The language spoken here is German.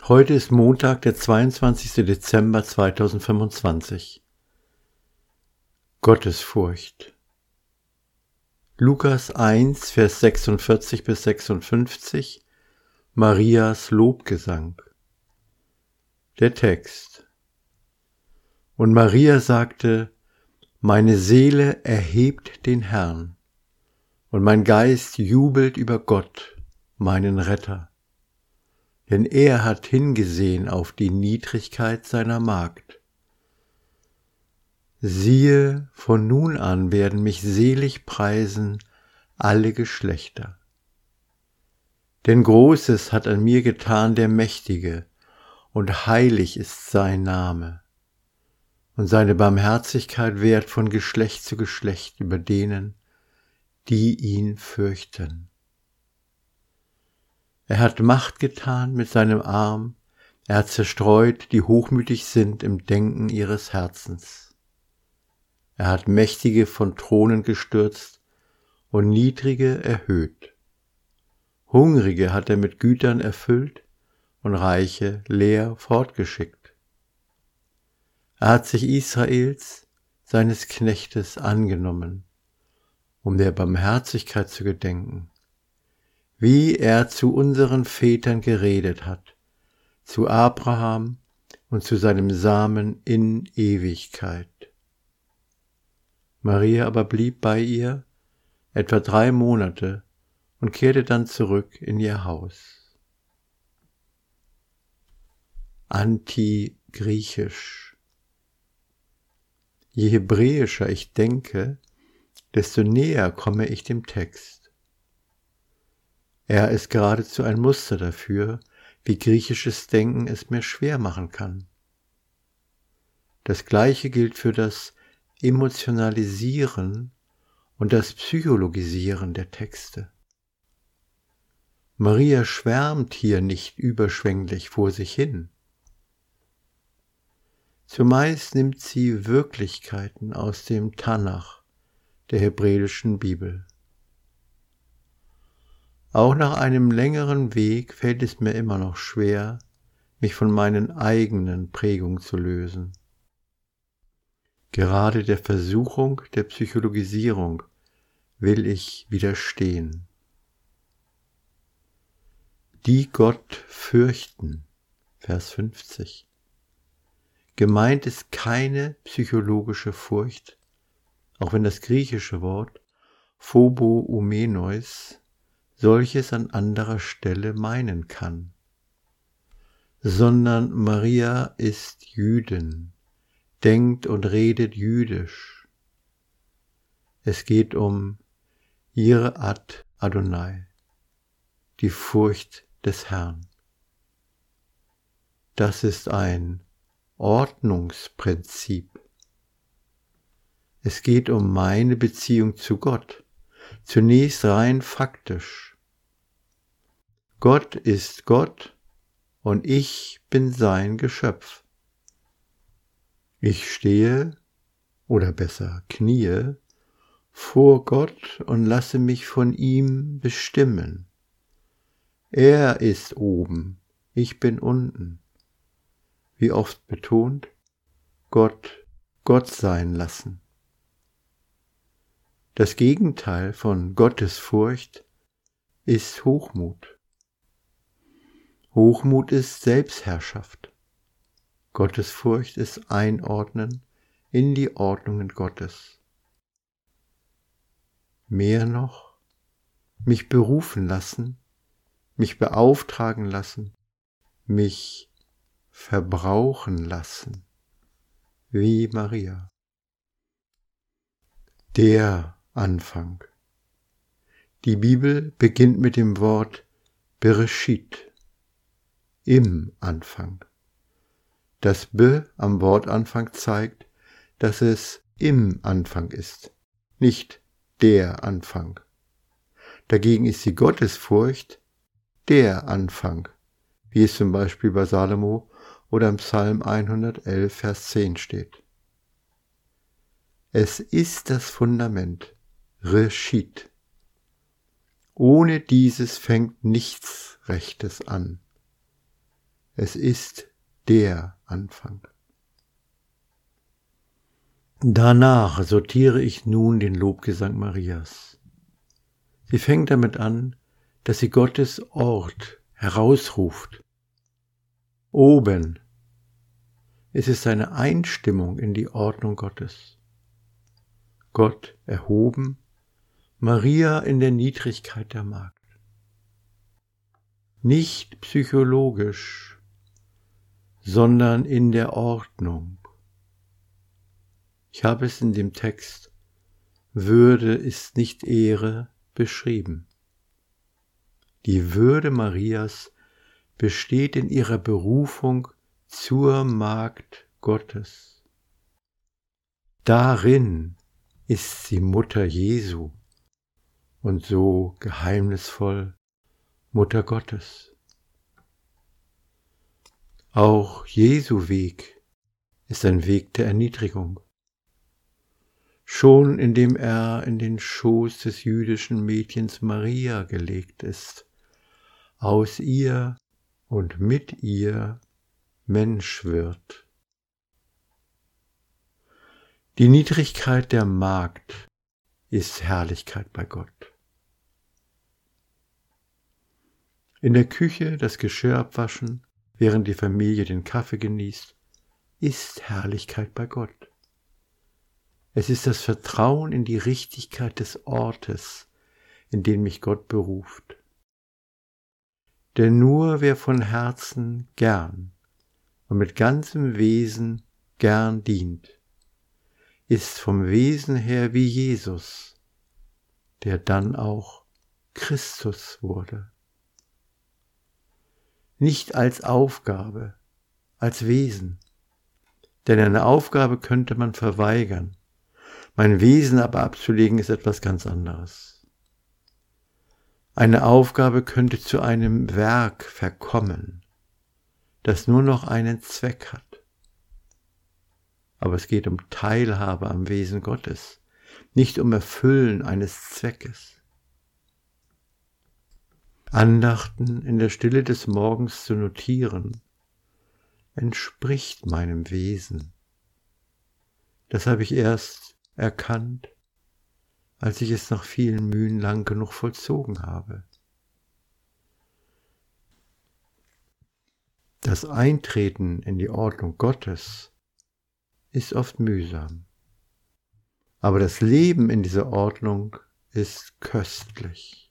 Heute ist Montag, der 22. Dezember 2025. Gottesfurcht. Lukas 1, Vers 46 bis 56. Marias Lobgesang. Der Text. Und Maria sagte: Meine Seele erhebt den Herrn, und mein Geist jubelt über Gott, meinen Retter. Denn er hat hingesehen auf die Niedrigkeit seiner Magd. Siehe, von nun an werden mich selig preisen alle Geschlechter. Denn Großes hat an mir getan der Mächtige, und heilig ist sein Name. Und seine Barmherzigkeit währt von Geschlecht zu Geschlecht über denen, die ihn fürchten. Er hat Macht getan mit seinem Arm, er hat zerstreut, die hochmütig sind im Denken ihres Herzens. Er hat Mächtige von Thronen gestürzt und Niedrige erhöht. Hungrige hat er mit Gütern erfüllt und Reiche leer fortgeschickt. Er hat sich Israels, seines Knechtes, angenommen, um der Barmherzigkeit zu gedenken, wie er zu unseren Vätern geredet hat, zu Abraham und zu seinem Samen in Ewigkeit. Maria aber blieb bei ihr etwa 3 Monate und kehrte dann zurück in ihr Haus. Antigriechisch. Je hebräischer ich denke, desto näher komme ich dem Text. Er ist geradezu ein Muster dafür, wie griechisches Denken es mir schwer machen kann. Das Gleiche gilt für das Emotionalisieren und das Psychologisieren der Texte. Maria schwärmt hier nicht überschwänglich vor sich hin. Zumeist nimmt sie Wirklichkeiten aus dem Tanach, der hebräischen Bibel. Auch nach einem längeren Weg fällt es mir immer noch schwer, mich von meinen eigenen Prägungen zu lösen. Gerade der Versuchung der Psychologisierung will ich widerstehen. Die Gott fürchten, Vers 50. Gemeint ist keine psychologische Furcht, auch wenn das griechische Wort phoboumenos solches an anderer Stelle meinen kann, sondern Maria ist Jüdin, denkt und redet jüdisch. Es geht um Yirat Adonai, die Furcht des Herrn. Das ist ein Ordnungsprinzip. Es geht um meine Beziehung zu Gott, zunächst rein faktisch. Gott ist Gott und ich bin sein Geschöpf. Ich stehe, oder besser kniee, vor Gott und lasse mich von ihm bestimmen. Er ist oben, ich bin unten. Wie oft betont, Gott Gott sein lassen. Das Gegenteil von Gottesfurcht ist Hochmut. Hochmut ist Selbstherrschaft. Gottesfurcht ist Einordnen in die Ordnungen Gottes. Mehr noch, mich berufen lassen, mich beauftragen lassen, mich verbrauchen lassen, wie Maria. Der Anfang. Die Bibel beginnt mit dem Wort Bereshit, im Anfang. Das B am Wortanfang zeigt, dass es im Anfang ist, nicht der Anfang. Dagegen ist die Gottesfurcht der Anfang, wie es zum Beispiel bei Salomo oder im Psalm 111, Vers 10 steht. Es ist das Fundament, Reshit. Ohne dieses fängt nichts Rechtes an. Es ist der Anfang. Danach sortiere ich nun den Lobgesang Marias. Sie fängt damit an, dass sie Gottes Ort herausruft. Oben. Es ist eine Einstimmung in die Ordnung Gottes. Gott erhoben, Maria in der Niedrigkeit der Magd. Nicht psychologisch, sondern in der Ordnung. Ich habe es in dem Text Würde ist nicht Ehre beschrieben. Die Würde Marias besteht in ihrer Berufung zur Magd Gottes. Darin ist sie Mutter Jesu und so geheimnisvoll Mutter Gottes. Auch Jesu Weg ist ein Weg der Erniedrigung. Schon indem er in den Schoß des jüdischen Mädchens Maria gelegt ist, aus ihr und mit ihr Mensch wird. Die Niedrigkeit der Magd ist Herrlichkeit bei Gott. In der Küche das Geschirr abwaschen, während die Familie den Kaffee genießt, ist Herrlichkeit bei Gott. Es ist das Vertrauen in die Richtigkeit des Ortes, in den mich Gott beruft. Denn nur wer von Herzen gern und mit ganzem Wesen gern dient, ist vom Wesen her wie Jesus, der dann auch Christus wurde. Nicht als Aufgabe, als Wesen, denn eine Aufgabe könnte man verweigern. Mein Wesen aber abzulegen ist etwas ganz anderes. Eine Aufgabe könnte zu einem Werk verkommen, das nur noch einen Zweck hat. Aber es geht um Teilhabe am Wesen Gottes, nicht um Erfüllen eines Zweckes. Andachten in der Stille des Morgens zu notieren, entspricht meinem Wesen. Das habe ich erst erkannt, als ich es nach vielen Mühen lang genug vollzogen habe. Das Eintreten in die Ordnung Gottes ist oft mühsam, aber das Leben in dieser Ordnung ist köstlich.